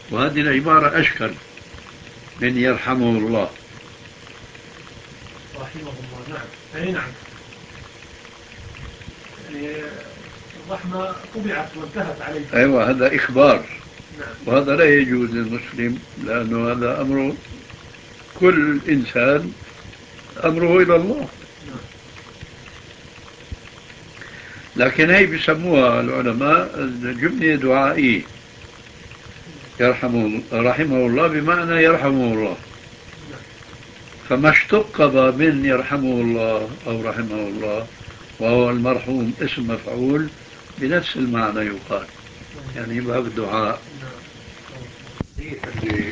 وهذه العبارة أشكل من يرحمه الله. رحمه الله. نعم. أي نعم. يعني الرحمة طبعت وانتهت عليه. أيوة، هذا إخبار. نعم. وهذا لا يجوز للمسلم، لأنه هذا أمر كل إنسان أمره إلى الله. نعم. لكن هي بيسموها العلماء جملة دعائية، رحمه الله بمعنى يرحمه الله. نعم. فما اشتق من يرحمه الله أو رحمه الله، وهو المرحوم اسم مفعول بنفس المعنى يقال، يعني باب الدعاء. نعم.